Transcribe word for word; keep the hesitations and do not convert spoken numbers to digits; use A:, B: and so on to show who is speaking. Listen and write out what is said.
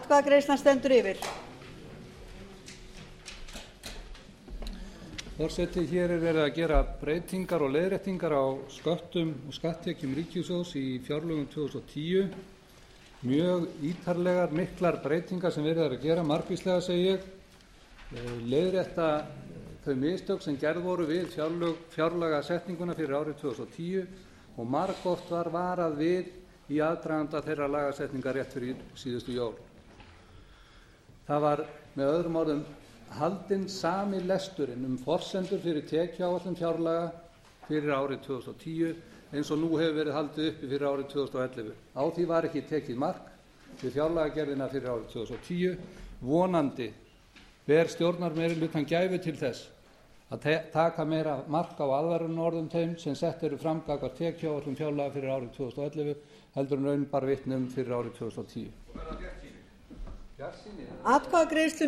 A: Atkvæðagreiðslan stendur yfir.
B: Forseti, hér er verið að gera breytingar og leiðréttingar á sköttum og skatttekjum ríkissjóðs í fjárlögum tvö þúsund og tíu. Mjög ítarlegar, miklar breytingar sem verið er að gera, margvíslega segi ég, leiðrétta þau mistök sem gerð voru við fjárlög, fjárlagasetninguna fyrir árið tvö þúsund og tíu og margoft var varað við í aðdraganda þeirra lagasetningar rétt fyrir síðustu jól. Það var með öðrum orðum haldinn sami lesturinn um forsendur fyrir tekjuáætlun fjárlaga fyrir árið tvö þúsund og tíu eins og nú hefur verið haldið uppi fyrir árið tvö þúsund og ellefu. Á því var ekki tekið mark við fjárlagagerðina fyrir árið tvö þúsund og tíu. Vonandi ber stjórnarmeirihlutann gæfu til þess að taka meira mark á aðvörunarorðum þeim sem sett eru fram gagnvart tekjuáætlun fjárlaga fyrir árið tvö þúsund og ellefu heldur en raun bar vitni um fyrir árið tvö þúsund og tíu.
A: Atkvæðagreiðslum